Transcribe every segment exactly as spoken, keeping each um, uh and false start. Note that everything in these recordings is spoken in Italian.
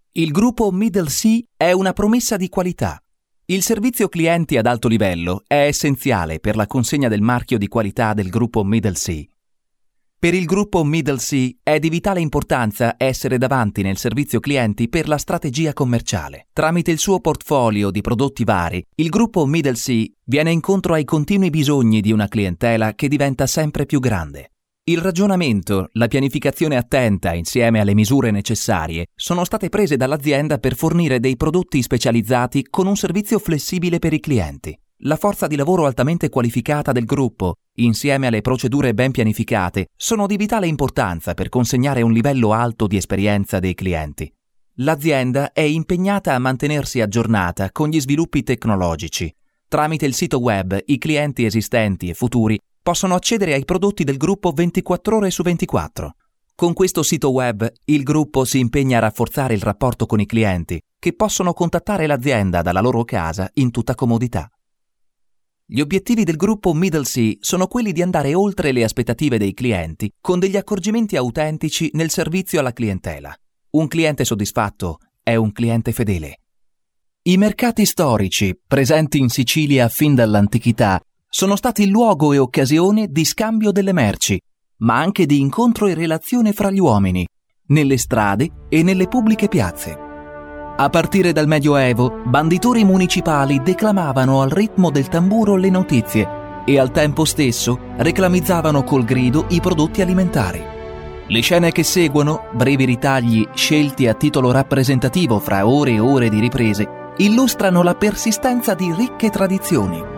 Il gruppo Middle Sea è una promessa di qualità. Il servizio clienti ad alto livello è essenziale per la consegna del marchio di qualità del gruppo Middle Sea. Per il gruppo Middle Sea è di vitale importanza essere davanti nel servizio clienti per la strategia commerciale. Tramite il suo portfolio di prodotti vari, il gruppo Middle Sea viene incontro ai continui bisogni di una clientela che diventa sempre più grande. Il ragionamento, la pianificazione attenta insieme alle misure necessarie sono state prese dall'azienda per fornire dei prodotti specializzati con un servizio flessibile per i clienti. La forza di lavoro altamente qualificata del gruppo, insieme alle procedure ben pianificate, sono di vitale importanza per consegnare un livello alto di esperienza dei clienti. L'azienda è impegnata a mantenersi aggiornata con gli sviluppi tecnologici. Tramite il sito web, i clienti esistenti e futuri possono accedere ai prodotti del gruppo ventiquattro ore su ventiquattro. Con questo sito web, il gruppo si impegna a rafforzare il rapporto con i clienti, che possono contattare l'azienda dalla loro casa in tutta comodità. Gli obiettivi del gruppo Middle Sea sono quelli di andare oltre le aspettative dei clienti con degli accorgimenti autentici nel servizio alla clientela. Un cliente soddisfatto è un cliente fedele. I mercati storici, presenti in Sicilia fin dall'antichità, sono stati luogo e occasione di scambio delle merci, ma anche di incontro e relazione fra gli uomini, nelle strade e nelle pubbliche piazze. A partire dal Medioevo, banditori municipali declamavano al ritmo del tamburo le notizie e al tempo stesso reclamizzavano col grido i prodotti alimentari. Le scene che seguono, brevi ritagli scelti a titolo rappresentativo fra ore e ore di riprese, illustrano la persistenza di ricche tradizioni.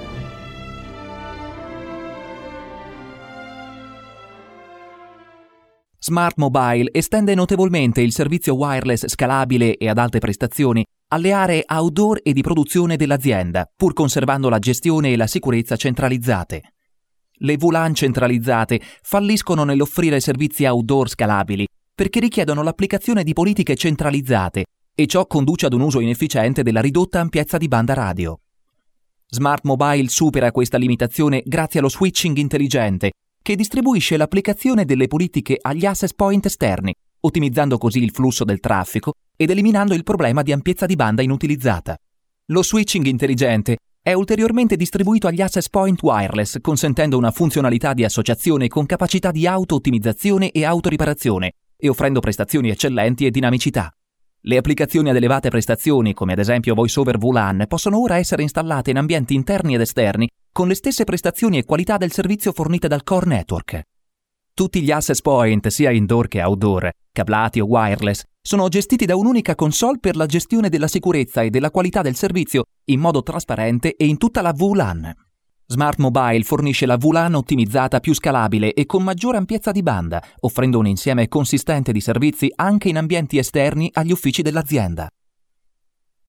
Smart Mobile estende notevolmente il servizio wireless scalabile e ad alte prestazioni alle aree outdoor e di produzione dell'azienda, pur conservando la gestione e la sicurezza centralizzate. Le V LAN centralizzate falliscono nell'offrire servizi outdoor scalabili perché richiedono l'applicazione di politiche centralizzate e ciò conduce ad un uso inefficiente della ridotta ampiezza di banda radio. Smart Mobile supera questa limitazione grazie allo switching intelligente, che distribuisce l'applicazione delle politiche agli access point esterni, ottimizzando così il flusso del traffico ed eliminando il problema di ampiezza di banda inutilizzata. Lo switching intelligente è ulteriormente distribuito agli access point wireless, consentendo una funzionalità di associazione con capacità di auto-ottimizzazione e autoriparazione e offrendo prestazioni eccellenti e dinamicità. Le applicazioni ad elevate prestazioni, come ad esempio Voice over V LAN, possono ora essere installate in ambienti interni ed esterni con le stesse prestazioni e qualità del servizio fornite dal core network. Tutti gli access point, sia indoor che outdoor, cablati o wireless, sono gestiti da un'unica console per la gestione della sicurezza e della qualità del servizio in modo trasparente e in tutta la V LAN. Smart Mobile fornisce la V LAN ottimizzata più scalabile e con maggiore ampiezza di banda, offrendo un insieme consistente di servizi anche in ambienti esterni agli uffici dell'azienda.